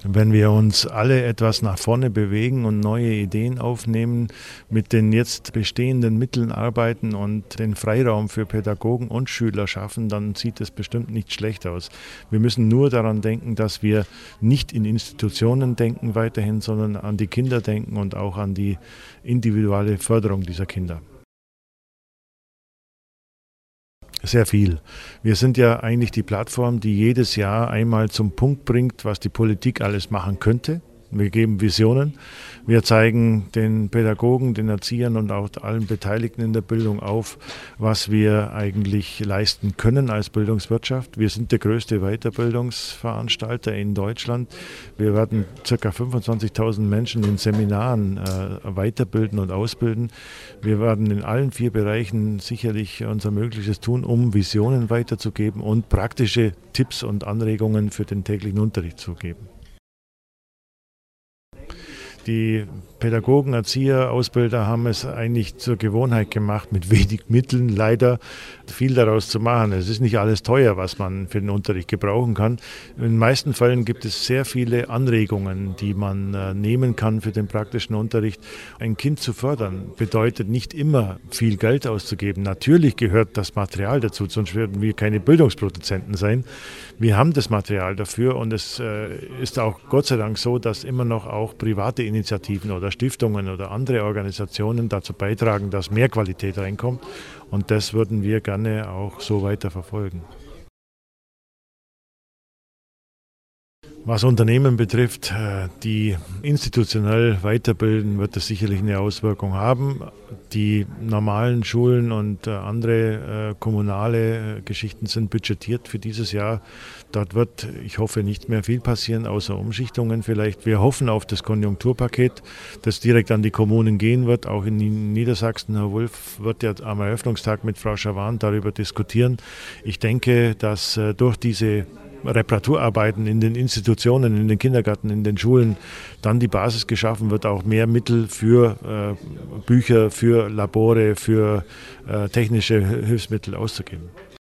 Wenn wir uns alle etwas nach vorne bewegen und neue Ideen aufnehmen, mit den jetzt bestehenden Mitteln arbeiten und den Freiraum für Pädagogen und Schüler schaffen, dann sieht es bestimmt nicht schlecht aus. Wir müssen nur daran denken, dass wir nicht in Institutionen denken weiterhin, sondern an die Kinder denken und auch an die individuelle Förderung dieser Kinder. Sehr viel. Wir sind ja eigentlich die Plattform, die jedes Jahr einmal zum Punkt bringt, was die Politik alles machen könnte. Wir geben Visionen. Wir zeigen den Pädagogen, den Erziehern und auch allen Beteiligten in der Bildung auf, was wir eigentlich leisten können als Bildungswirtschaft. Wir sind der größte Weiterbildungsveranstalter in Deutschland. Wir werden ca. 25.000 Menschen in Seminaren weiterbilden und ausbilden. Wir werden in allen 4 Bereichen sicherlich unser Mögliches tun, um Visionen weiterzugeben und praktische Tipps und Anregungen für den täglichen Unterricht zu geben. Die Pädagogen, Erzieher, Ausbilder haben es eigentlich zur Gewohnheit gemacht, mit wenig Mitteln leider viel daraus zu machen. Es ist nicht alles teuer, was man für den Unterricht gebrauchen kann. In den meisten Fällen gibt es sehr viele Anregungen, die man nehmen kann für den praktischen Unterricht. Ein Kind zu fördern bedeutet nicht immer viel Geld auszugeben. Natürlich gehört das Material dazu, sonst würden wir keine Bildungsproduzenten sein. Wir haben das Material dafür und es ist auch Gott sei Dank so, dass immer noch auch private Initiativen oder Stiftungen oder andere Organisationen dazu beitragen, dass mehr Qualität reinkommt. Und das würden wir gerne auch so weiter verfolgen. Was Unternehmen betrifft, die institutionell weiterbilden, wird das sicherlich eine Auswirkung haben. Die normalen Schulen und andere kommunale Geschichten sind budgetiert für dieses Jahr. Dort wird, ich hoffe, nicht mehr viel passieren, außer Umschichtungen vielleicht. Wir hoffen auf das Konjunkturpaket, das direkt an die Kommunen gehen wird. Auch in Niedersachsen, Herr Wulff wird ja am Eröffnungstag mit Frau Schawan darüber diskutieren. Ich denke, dass durch diese Reparaturarbeiten in den Institutionen, in den Kindergärten, in den Schulen, dann die Basis geschaffen wird, auch mehr Mittel für Bücher, für Labore, für technische Hilfsmittel auszugeben.